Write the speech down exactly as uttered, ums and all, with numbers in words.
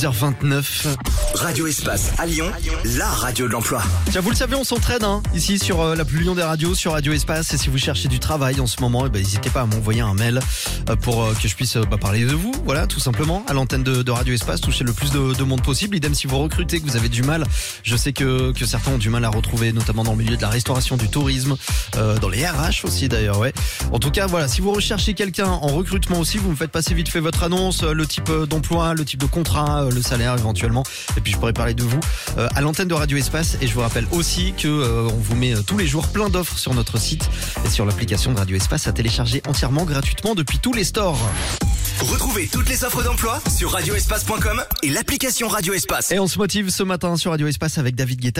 dix heures vingt-neuf. Radio Espace à Lyon, la radio de l'emploi. Tiens, vous le savez, on s'entraide hein, ici sur euh, la plus Lyon des radios, sur Radio Espace. Et si vous cherchez du travail en ce moment, eh ben, n'hésitez pas à m'envoyer un mail euh, pour euh, que je puisse euh, bah, parler de vous. Voilà, tout simplement, à l'antenne de, de Radio Espace, toucher le plus de, de monde possible. Idem si vous recrutez, que vous avez du mal. Je sais que, que certains ont du mal à retrouver, notamment dans le milieu de la restauration, du tourisme, euh, dans les R H aussi d'ailleurs, ouais. En tout cas, voilà, si vous recherchez quelqu'un en recrutement aussi, vous me faites passer vite fait votre annonce, le type d'emploi, le type de contrat, le salaire éventuellement. Et puis je pourrais parler de vous euh, à l'antenne de Radio Espace. Et je vous rappelle aussi que euh, on vous met euh, tous les jours plein d'offres sur notre site et sur l'application de Radio Espace à télécharger entièrement gratuitement depuis tous les stores. Retrouvez toutes les offres d'emploi sur radio espace point com et l'application Radio Espace. Et on se motive ce matin sur Radio Espace avec David Guetta.